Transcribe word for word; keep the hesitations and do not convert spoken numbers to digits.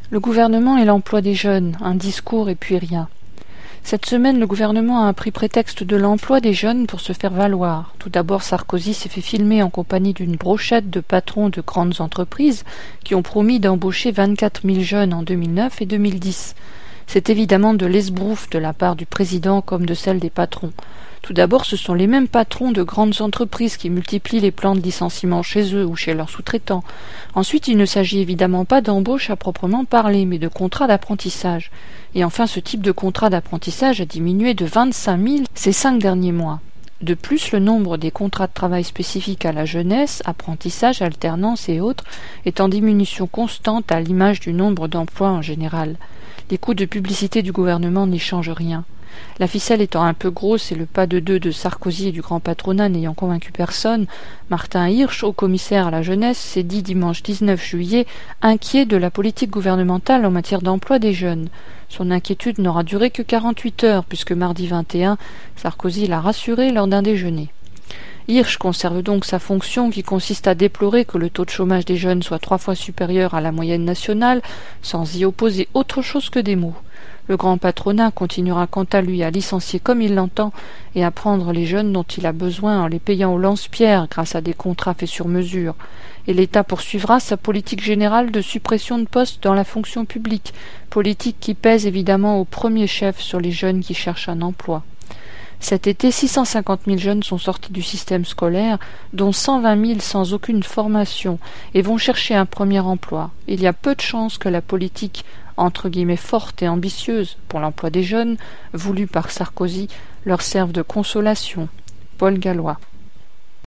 Le gouvernement et l'emploi des jeunes, un discours et puis rien. Cette semaine, le gouvernement a pris prétexte de l'emploi des jeunes pour se faire valoir. Tout d'abord, Sarkozy s'est fait filmer en compagnie d'une brochette de patrons de grandes entreprises qui ont promis d'embaucher vingt-quatre mille jeunes en deux mille neuf et deux mille dix. C'est évidemment de l'esbrouffe de la part du président comme de celle des patrons. Tout d'abord, ce sont les mêmes patrons de grandes entreprises qui multiplient les plans de licenciement chez eux ou chez leurs sous-traitants. Ensuite, il ne s'agit évidemment pas d'embauche à proprement parler, mais de contrat d'apprentissage. Et enfin, ce type de contrat d'apprentissage a diminué de vingt-cinq mille ces cinq derniers mois. De plus, le nombre des contrats de travail spécifiques à la jeunesse, apprentissage, alternance et autres, est en diminution constante à l'image du nombre d'emplois en général. Les coûts de publicité du gouvernement n'y changent rien. La ficelle étant un peu grosse et le pas de deux de Sarkozy et du grand patronat n'ayant convaincu personne, Martin Hirsch, haut commissaire à la jeunesse, s'est dit dimanche dix-neuf juillet inquiet de la politique gouvernementale en matière d'emploi des jeunes. Son inquiétude n'aura duré que quarante-huit heures, puisque mardi vingt et un, Sarkozy l'a rassuré lors d'un déjeuner. Hirsch conserve donc sa fonction qui consiste à déplorer que le taux de chômage des jeunes soit trois fois supérieur à la moyenne nationale, sans y opposer autre chose que des mots. Le grand patronat continuera quant à lui à licencier comme il l'entend et à prendre les jeunes dont il a besoin en les payant au lance-pierre grâce à des contrats faits sur mesure. Et l'État poursuivra sa politique générale de suppression de postes dans la fonction publique, politique qui pèse évidemment au premier chef sur les jeunes qui cherchent un emploi. Cet été, six cent cinquante mille jeunes sont sortis du système scolaire, dont cent vingt mille sans aucune formation, et vont chercher un premier emploi. Il y a peu de chances que la politique entre guillemets forte et ambitieuse pour l'emploi des jeunes, voulue par Sarkozy, leur serve de consolation. Paul Gallois.